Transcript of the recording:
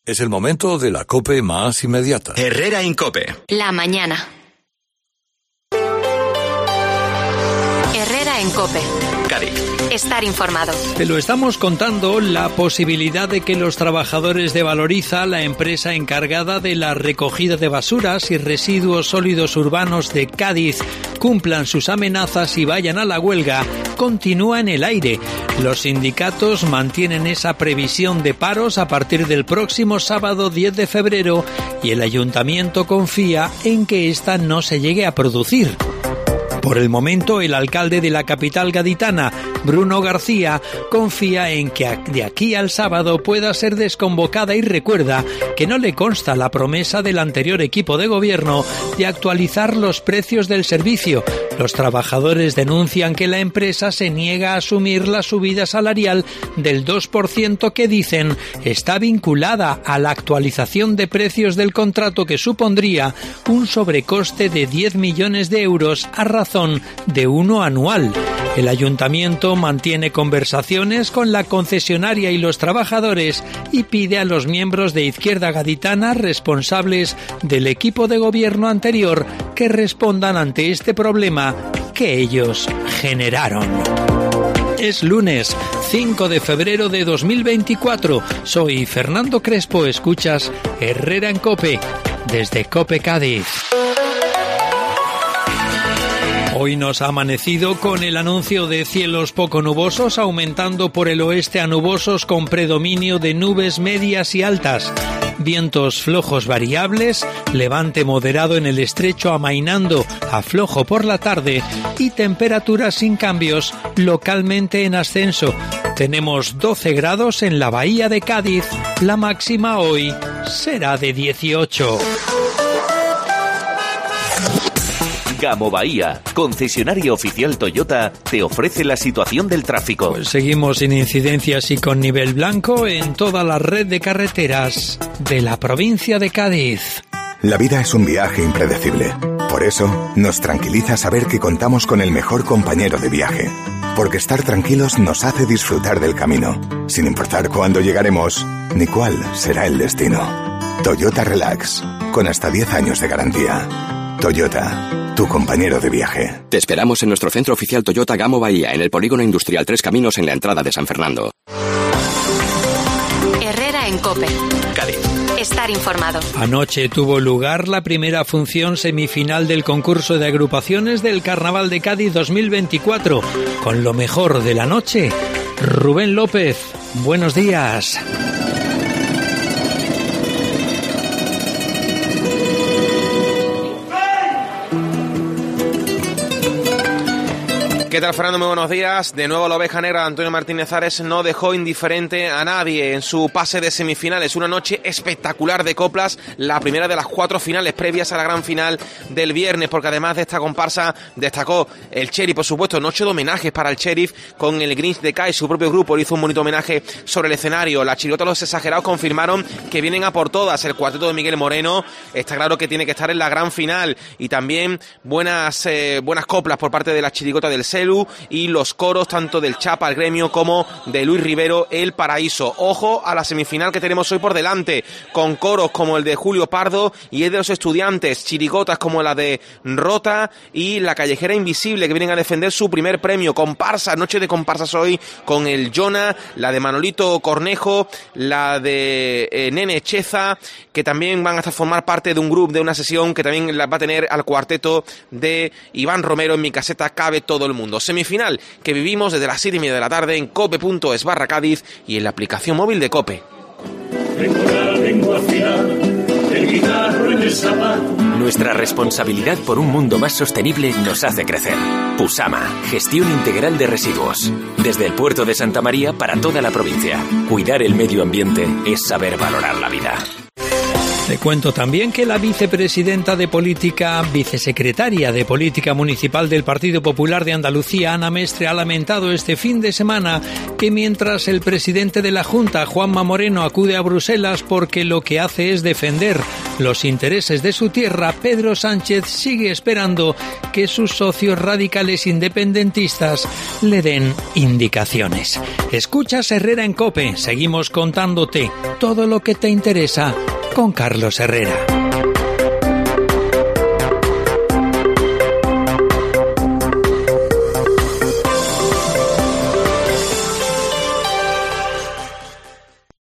Es el momento de la COPE más inmediata. Herrera Incope. La mañana. Herrera en COPE. Cádiz. Estar informado. Te lo estamos contando, la posibilidad de que los trabajadores de Valoriza, la empresa encargada de la recogida de basuras y residuos sólidos urbanos de Cádiz, cumplan sus amenazas y vayan a la huelga, continúa en el aire. Los sindicatos mantienen esa previsión de paros a partir del próximo sábado 10 de febrero y el ayuntamiento confía en que esta no se llegue a producir. Por el momento, el alcalde de la capital gaditana, Bruno García, confía en que de aquí al sábado pueda ser desconvocada y recuerda que no le consta la promesa del anterior equipo de gobierno de actualizar los precios del servicio. Los trabajadores denuncian que la empresa se niega a asumir la subida salarial del 2% que dicen está vinculada a la actualización de precios del contrato, que supondría un sobrecoste de 10 millones de euros a razón de uno anual. El ayuntamiento mantiene conversaciones con la concesionaria y los trabajadores y pide a los miembros de Izquierda Gaditana responsables del equipo de gobierno anterior que respondan ante este problema que ellos generaron. Es lunes 5 de febrero de 2024. Soy Fernando Crespo. Escuchas Herrera en COPE desde COPE Cádiz. Hoy nos ha amanecido con el anuncio de cielos poco nubosos, aumentando por el oeste a nubosos con predominio de nubes medias y altas. Vientos flojos variables, levante moderado en el estrecho amainando a flojo por la tarde y temperaturas sin cambios, localmente en ascenso. Tenemos 12 grados en la bahía de Cádiz, la máxima hoy será de 18. Gamo Bahía, concesionario oficial Toyota, te ofrece la situación del tráfico. Pues seguimos sin incidencias y con nivel blanco en toda la red de carreteras de la provincia de Cádiz. La vida es un viaje impredecible. Por eso, nos tranquiliza saber que contamos con el mejor compañero de viaje. Porque estar tranquilos nos hace disfrutar del camino, sin importar cuándo llegaremos ni cuál será el destino. Toyota Relax, con hasta 10 años de garantía. Toyota, tu compañero de viaje. Te esperamos en nuestro centro oficial Toyota Gamo Bahía, en el Polígono Industrial Tres Caminos, en la entrada de San Fernando. Herrera en COPE. Cádiz. Estar informado. Anoche tuvo lugar la primera función semifinal del concurso de agrupaciones del Carnaval de Cádiz 2024. Con lo mejor de la noche, Rubén López. Buenos días. ¿Qué tal, Fernando? Muy buenos días. De nuevo la oveja negra de Antonio Martínez Ares no dejó indiferente a nadie en su pase de semifinales. Una noche espectacular de coplas, la primera de las 4 finales previas a la gran final del viernes, porque además de esta comparsa destacó el Sheriff, por supuesto, noche de homenajes para el Sheriff con el Grinch de Kai, su propio grupo, le hizo un bonito homenaje sobre el escenario. La chirigota Los Exagerados confirmaron que vienen a por todas. El cuarteto de Miguel Moreno está claro que tiene que estar en la gran final, y también buenas coplas por parte de la chirigota del Celu y los coros tanto del Chapa, el Gremio, como de Luis Rivero, El Paraíso. Ojo a la semifinal que tenemos hoy por delante, con coros como el de Julio Pardo y el de los Estudiantes, chirigotas como la de Rota y la Callejera Invisible, que vienen a defender su primer premio. Comparsa, noche de comparsas hoy con el Jonah, la de Manolito Cornejo, la de Nene Cheza, que también van a formar parte de un grupo, de una sesión que también va a tener al cuarteto de Iván Romero. En mi caseta cabe todo el mundo. Semifinal que vivimos desde las 7:30 de la tarde en cope.es/Cádiz y en la aplicación móvil de Cope. Nuestra responsabilidad por un mundo más sostenible nos hace crecer. Pusama, gestión integral de residuos. Desde el puerto de Santa María para toda la provincia. Cuidar el medio ambiente es saber valorar la vida. Te cuento también que la vicesecretaria de Política Municipal del Partido Popular de Andalucía, Ana Mestre, ha lamentado este fin de semana que mientras el presidente de la Junta, Juanma Moreno, acude a Bruselas porque lo que hace es defender los intereses de su tierra, Pedro Sánchez sigue esperando que sus socios radicales independentistas le den indicaciones. Escuchas Herrera en COPE. Seguimos contándote todo lo que te interesa con Carlos Herrera.